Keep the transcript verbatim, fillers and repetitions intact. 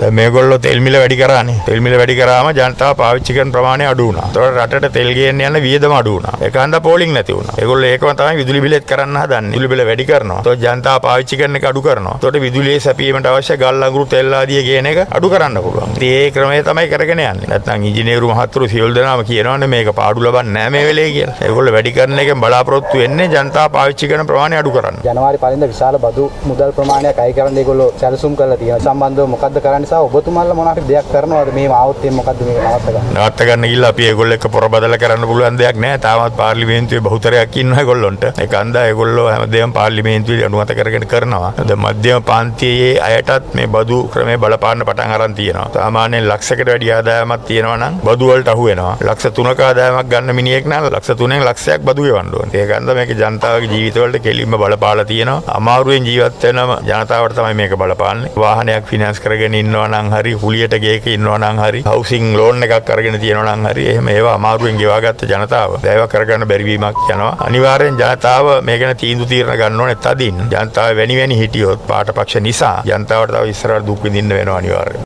දැන් මේගොල්ලෝ තෙල් මිල වැඩි කරානේ. තෙල් මිල වැඩි කරාම ජනතාව පාවිච්චි කරන ප්‍රමාණය අඩු වුණා. ඒතකොට රටට තෙල් ගේන්න යන වියදම අඩු වුණා. ඒකන්ද පෝලිං නැති වුණා. ඒගොල්ලෝ ඒකම තමයි විදුලි බිලෙත් කරන්න හදන්නේ. විදුලි බිල වැඩි කරනවා. ඒතකොට ජනතාව පාවිච්චි කරන එක අඩු කරනවා. ඒතකොට විදුලියේ සැපීමට අවශ්‍ය ගල් අඟුරු තෙල් ආදිය ගේන එක අඩු කරන්න පුළුවන්. ඉතින් ඒ ක්‍රමය තමයි කරගෙන යන්නේ. නැත්නම් ඉංජිනේරු මහත්තුරු සියලු දෙනාම කියනවානේ මේක පාඩු ලබන්නේ නැහැ මේ වෙලේ කියලා. ඒගොල්ලෝ වැඩි කරන එකෙන් බලාපොරොත්තු වෙන්නේ ජනතාව පාවිච්චි කරන ප්‍රමාණය අඩු කරන්න. ජනවාරි පරින්ද විශාල බදු මුදල් ප්‍රමාණයක් අය කරන්න ඒගොල්ලෝ සැලසුම් කරලා තියෙනවා. සම්බන්ධව මොකද්ද කරන්න සහ ඔබතුමාලා මොනවාට දෙයක් කරනවද මේ ආවොත් එන්නේ මොකද්ද මේක නවත්ත ගන්න? නවත්ත ගන්න ගිහලා අපි ඒගොල්ලෝ එක්ක පොරබදල කරන්න පුළුවන් දෙයක් නැහැ. තාමත් පාර්ලිමේන්තුවේ බහුතරයක් ඉන්නවා ඒගොල්ලොන්ට. ඒක අන්දා ඒගොල්ලෝ හැමදේම පාර්ලිමේන්තුවේ අනුමත කරගෙන කරනවා. දැන් මධ්‍යම පන්තියේ අයටත් මේ බදු ක්‍රමේ බලපාන්න පටන් අරන් තියෙනවා. සාමාන්‍යයෙන් ලක්ෂයකට වැඩි ආදායමක් තියෙනවා නම් බදු වලට අහු වෙනවා. ලක්ෂ තුනක ආදායමක් ගන්න මිනිහෙක් නම් ලක්ෂ තුනෙන් ලක්ෂයක් බදු ගෙවන්න ඕනේ. ඒක අන්දා මේක ජනතාවගේ ජීවිතවලට කෙලින්ම බලපාලා තියෙනවා. අමාරුවෙන් ජීවත් වෙනම ජනතාවට තමයි මේක බලපාන්නේ. වාහනයක් ෆිනන්ස් කරගෙන ඉන්නවා නම් හරි, කුලියට ගේක ඉන්නවා නම් හරි, හවුසින් ලෝන් එකක් අරගෙන තියෙනවා නම් හරි, එහෙම ඒවා අමාරුවෙන් ගෙවාගත්ත ජනතාව ඒවා කරගන්න බැරි වීමක් යනවා. අනිවාර්යෙන් ජනතාව මේ ගැන තීන්දුව తీරන ගන්න ඕනේ තදින්. ජනතාව වෙනි වෙනි හිටියොත් පාටපක්ෂ නිසා ජනතාවට තව ඉස්සරහට දුක් විඳින්න වෙනවා අනිවාර්යෙන්.